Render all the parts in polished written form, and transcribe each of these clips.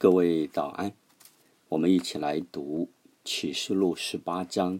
各位早安，我们一起来读启示录18章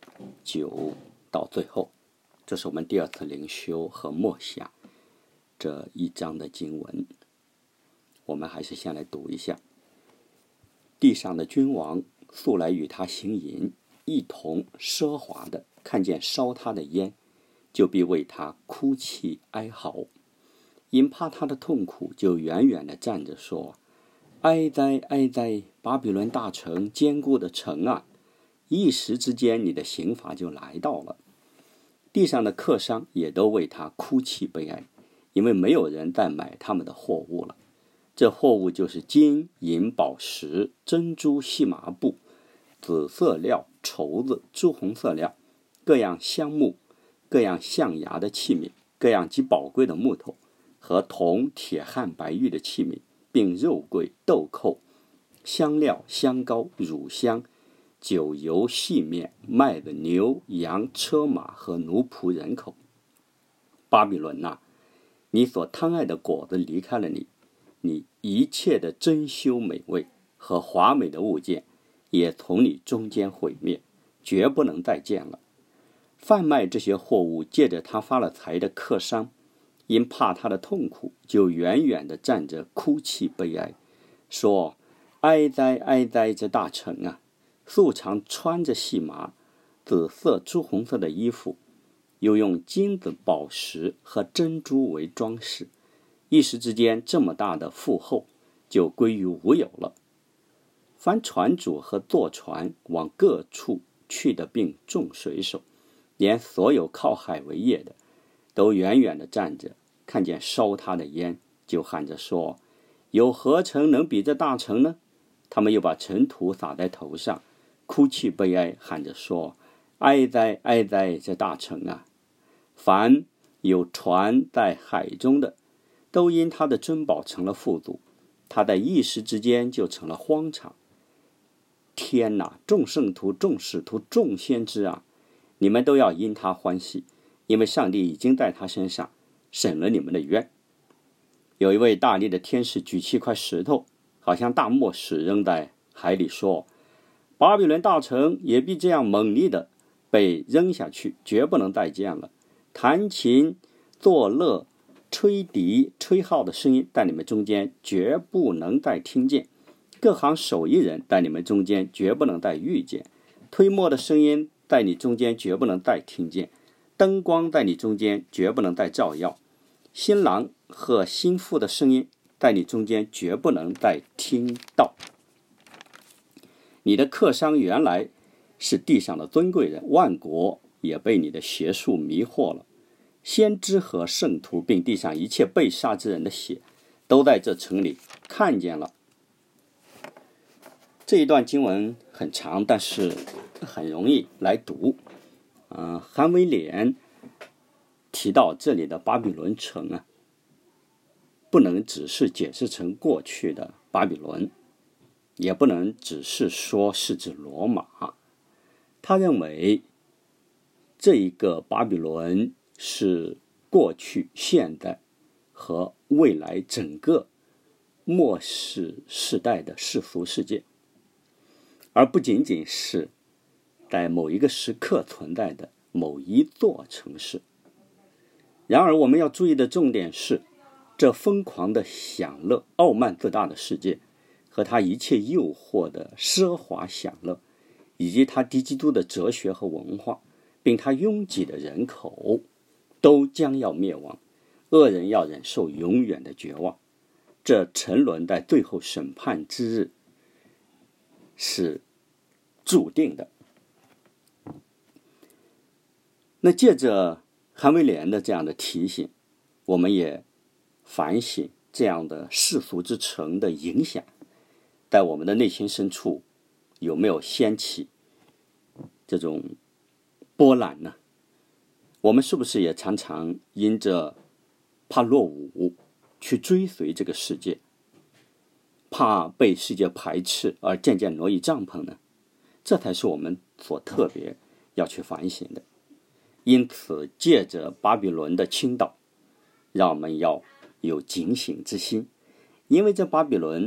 9到最后，这是我们第二次灵修和默想这一章的经文。我们还是先来读一下。地上的君王素来与他行淫，一同奢华的，看见烧他的烟，就必为他哭泣哀嚎，因怕他的痛苦，就远远地站着说：哀哉哀哉，巴比伦大城，坚固的城啊！一时之间，你的刑罚就来到了。地上的客商也都为他哭泣悲哀，因为没有人再买他们的货物了。这货物就是金银宝石、珍珠细麻布、紫色料、绸子、朱红色料，各样香木，各样象牙的器皿，各样极宝贵的木头，和铜、铁汉、白玉的器皿，并肉桂、豆蔻、香料、香膏、乳香、酒油、细面、麦子、牛、羊、车马和奴仆人口。巴比伦啊，你所贪爱的果子离开了你，你一切的珍馐美味和华美的物件也从你中间毁灭，绝不能再见了。贩卖这些货物借着他发了财的客商，因怕他的痛苦，就远远地站着哭泣悲哀，说：哀哉哀哉，这大城啊！素常穿着细麻、紫色、朱红色的衣服，又用金子、宝石和珍珠为装饰，一时之间，这么大的富厚就归于无有了。凡船主和坐船往各处去的，并众水手，连所有靠海为业的，都远远地站着，看见烧他的烟，就喊着说：有何城能比这大城呢？他们又把尘土撒在头上，哭泣悲哀，喊着说：哀哉哀哉，这大城啊！凡有船在海中的，都因他的珍宝成了富足，他在一时之间就成了荒场。天哪，众圣徒、众使徒、众先知啊，你们都要因他欢喜，因为上帝已经在他身上审了你们的冤。有一位大力的天使举起一块石头，好像大磨石，扔在海里，说：巴比伦大城也必这样猛烈的被扔下去，绝不能再见了。弹琴、作乐、吹笛、吹号的声音在你们中间绝不能再听见，各行手艺人在你们中间绝不能再遇见，推磨的声音在你中间绝不能再听见，灯光在你中间绝不能再照耀，新郎和新妇的声音在你中间绝不能再听到。你的客商原来是地上的尊贵人，万国也被你的邪术迷惑了。先知和圣徒并地上一切被杀之人的血都在这城里看见了。这一段经文很长，但是很容易来读。韩威廉提到这里的巴比伦城啊，不能只是解释成过去的巴比伦，也不能只是说是指罗马。他认为这一个巴比伦是过去、现在和未来整个末世世代的世俗世界，而不仅仅是在某一个时刻存在的某一座城市。然而我们要注意的重点是，这疯狂的享乐、傲慢自大的世界和他一切诱惑的奢华享乐，以及他敌基督的哲学和文化，并他拥挤的人口，都将要灭亡，恶人要忍受永远的绝望。这沉沦在最后审判之日是注定的。那借着韩威廉的这样的提醒，我们也反省这样的世俗之城的影响在我们的内心深处有没有掀起这种波澜呢？我们是不是也常常因着怕落伍去追随这个世界，怕被世界排斥而渐渐挪移帐篷呢？这才是我们所特别要去反省的。因此借着巴比伦的倾倒，让我们要有警醒之心，因为这巴比伦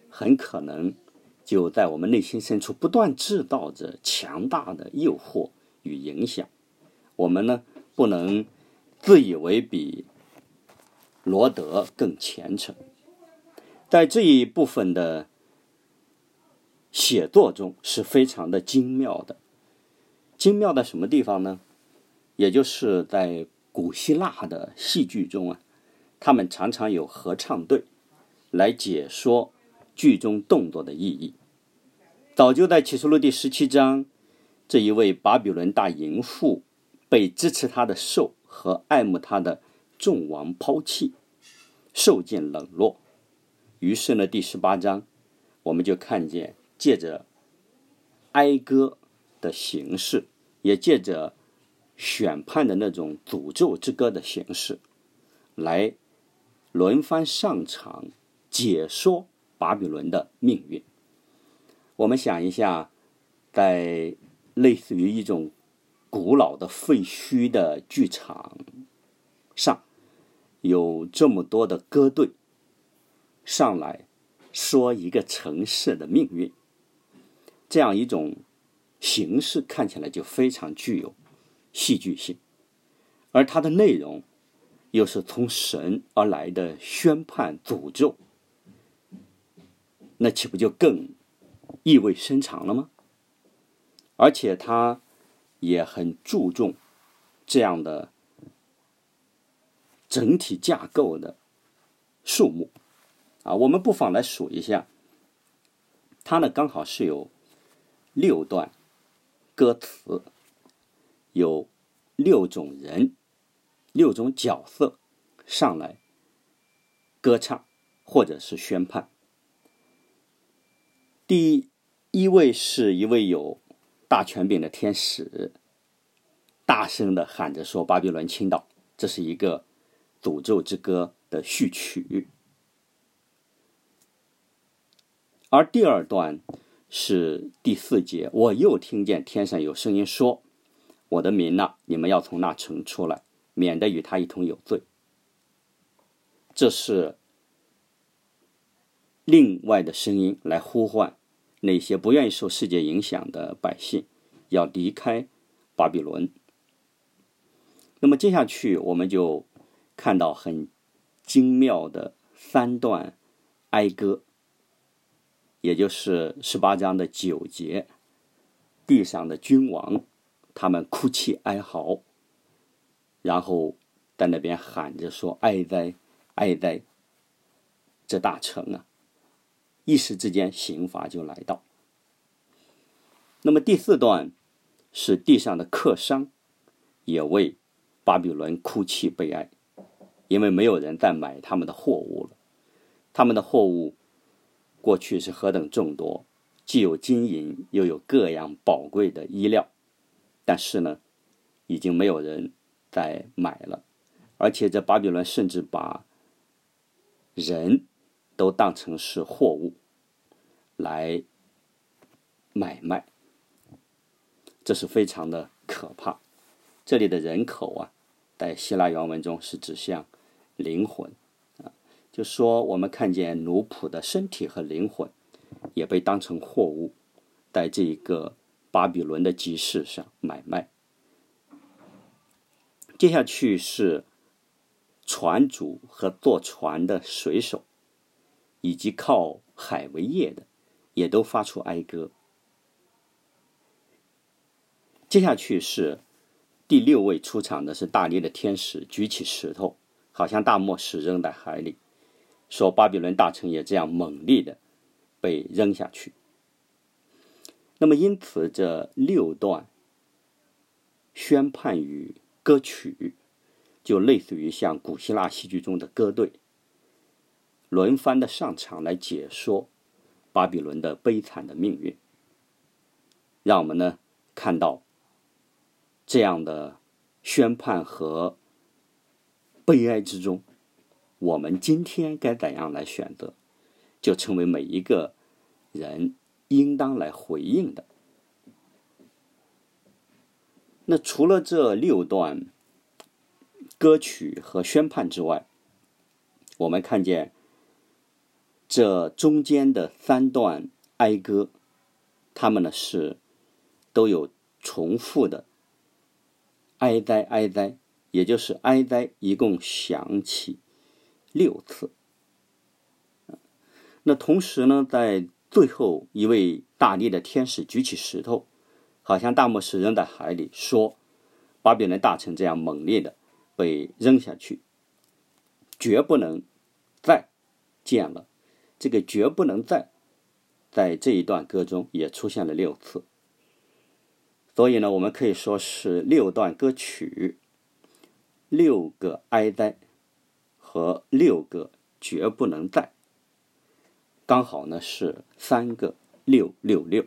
很可能就在我们内心深处不断制造着强大的诱惑与影响。我们呢，不能自以为比罗德更虔诚。在这一部分的写作中是非常的精妙的。精妙在什么地方呢？也就是在古希腊的戏剧中他们常常有合唱队来解说剧中动作的意义。早就在启示录第17章，这一位巴比伦大淫妇被支持他的兽和爱慕他的众王抛弃，受尽冷落。于是呢，第18章我们就看见借着哀歌的形式，也借着选判的那种诅咒之歌的形式，来轮番上场解说巴比伦的命运。我们想一下，在类似于一种古老的废墟的剧场上，有这么多的歌队上来说一个城市的命运，这样一种形式看起来就非常具有戏剧性，而它的内容又是从神而来的宣判诅咒，那岂不就更意味深长了吗？而且他也很注重这样的整体架构的数目我们不妨来数一下，它呢刚好是有6段歌词，有6种人、6种角色上来歌唱或者是宣判。第一位是一位有大权柄的天使，大声地喊着说巴比伦倾倒，这是一个诅咒之歌的序曲。而第2段是第4节，我又听见天上有声音说，我的民啊，你们要从那城出来，免得与他一同有罪。这是另外的声音来呼唤那些不愿意受世界影响的百姓要离开巴比伦。那么接下去我们就看到很精妙的3段哀歌，也就是18章的9节，地上的君王他们哭泣哀嚎，然后在那边喊着说哀哉哀哉，这大城一时之间刑罚就来到。那么第4段是地上的客商也为巴比伦哭泣悲哀，因为没有人再买他们的货物了。他们的货物过去是何等众多，既有金银又有各样宝贵的衣料，但是呢已经没有人再买了。而且这巴比伦甚至把人都当成是货物来买卖，这是非常的可怕。这里的人口在希腊原文中是指向灵魂就说我们看见奴仆的身体和灵魂也被当成货物，在这个巴比伦的集市上买卖。接下去是船主和坐船的水手，以及靠海为业的，也都发出哀歌。接下去是第6位出场的是大力的天使，举起石头，好像大磨石扔在海里，说巴比伦大城也这样猛烈的被扔下去。那么因此这6段宣判与歌曲就类似于像古希腊戏剧中的歌队，轮番的上场来解说巴比伦的悲惨的命运，让我们呢看到这样的宣判和悲哀之中，我们今天该怎样来选择，就成为每一个人应当来回应的。那除了这6段歌曲和宣判之外，我们看见这中间的3段哀歌，它们呢是都有重复的哀哉哀哉，也就是哀哉一共响起6次。那同时呢，在最后一位大力的天使举起石头，好像大漠石扔在海里，说巴比伦大城这样猛烈的被扔下去，绝不能再见了。这个绝不能再在这一段歌中也出现了6次。所以呢，我们可以说是6段歌曲，6个哀哉和6个绝不能再，刚好呢是3个666。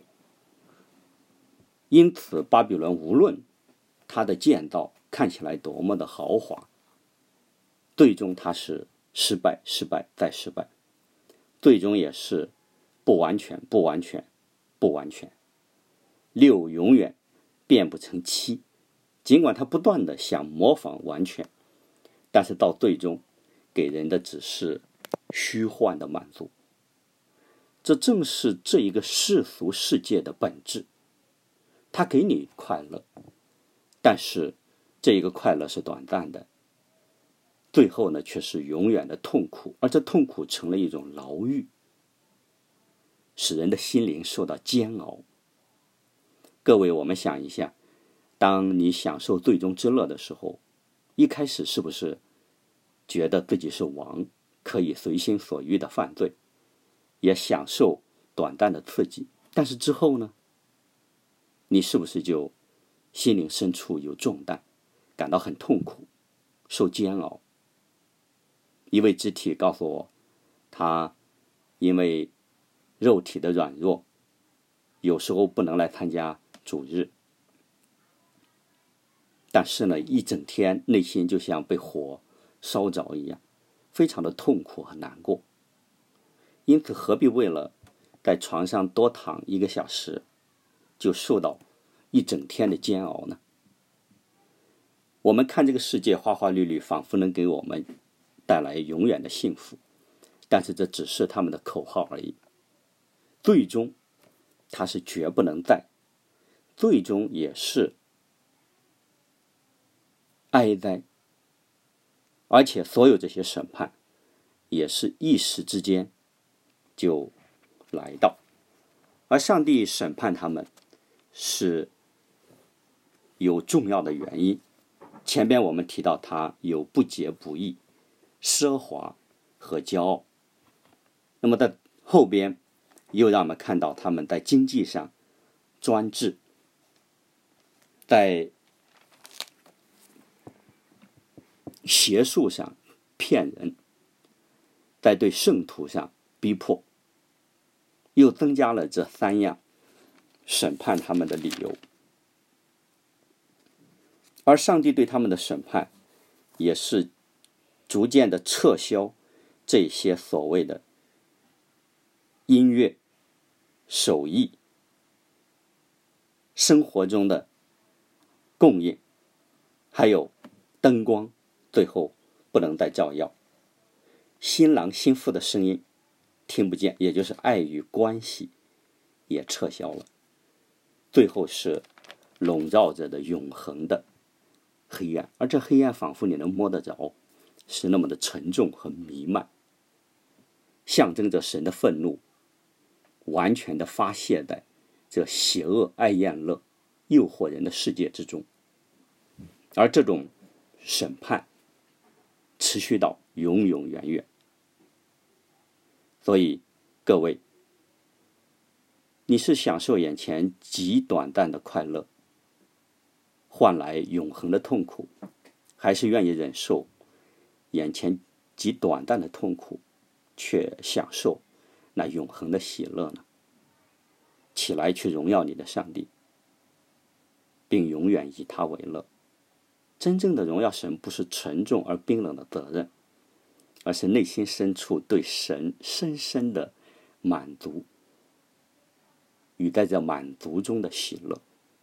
因此巴比伦无论它的建造看起来多么的豪华，最终它是失败失败再失败，最终也是不完全不完全不完全，6永远变不成7。尽管他不断的想模仿完全，但是到最终给人的只是虚幻的满足。这正是这一个世俗世界的本质，它给你快乐，但是这一个快乐是短暂的，最后呢却是永远的痛苦，而这痛苦成了一种牢狱，使人的心灵受到煎熬。各位，我们想一下，当你享受最终之乐的时候，一开始是不是觉得自己是王，可以随心所欲的犯罪，也享受短暂的刺激？但是之后呢，你是不是就心灵深处有重担，感到很痛苦，受煎熬？一位肢体告诉我，他因为肉体的软弱，有时候不能来参加主日，但是呢，一整天内心就像被火烧着一样，非常的痛苦和难过。因此何必为了在床上多躺1个小时，就受到一整天的煎熬呢？我们看这个世界花花绿绿，仿佛能给我们带来永远的幸福，但是这只是他们的口号而已，最终它是绝不能再，最终也是哀哉。而且所有这些审判也是一时之间就来到，而上帝审判他们是有重要的原因。前边我们提到他有不洁不义、奢华和骄傲，那么在后边又让我们看到他们在经济上专制，在邪术上骗人，在对圣徒上逼迫，又增加了这3样审判他们的理由。而上帝对他们的审判也是逐渐的撤销这些所谓的音乐、手艺、生活中的供应，还有灯光，最后不能再照耀，新郎新妇的声音听不见，也就是爱与关系也撤销了，最后是笼罩着的永恒的黑暗，而这黑暗仿佛你能摸得着，是那么的沉重和弥漫，象征着神的愤怒完全的发泄在这邪恶、爱厌乐、诱惑人的世界之中。而这种审判持续到永永远远。所以各位，你是享受眼前极短暂的快乐，换来永恒的痛苦，还是愿意忍受眼前极短暂的痛苦，却享受那永恒的喜乐呢？起来去荣耀你的上帝，并永远以他为乐。真正的荣耀神不是沉重而冰冷的责任，而是内心深处对神深深的满足，与在这满足中的喜乐。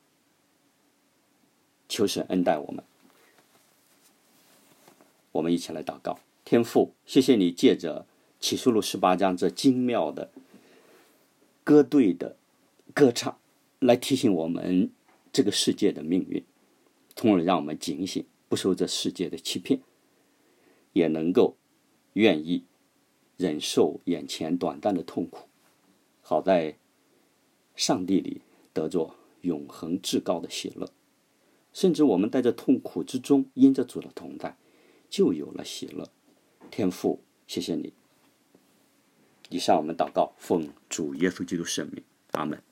求神恩待我们。我们一起来祷告。天父，谢谢你借着启示录18章这精妙的歌队的歌唱，来提醒我们这个世界的命运，从而让我们警醒，不受这世界的欺骗，也能够愿意忍受眼前短暂的痛苦，好在上帝里得着永恒至高的喜乐。甚至我们在这痛苦之中，因着主的同在，就有了喜乐。天父，谢谢你。以上我们祷告，奉主耶稣基督圣名，阿们。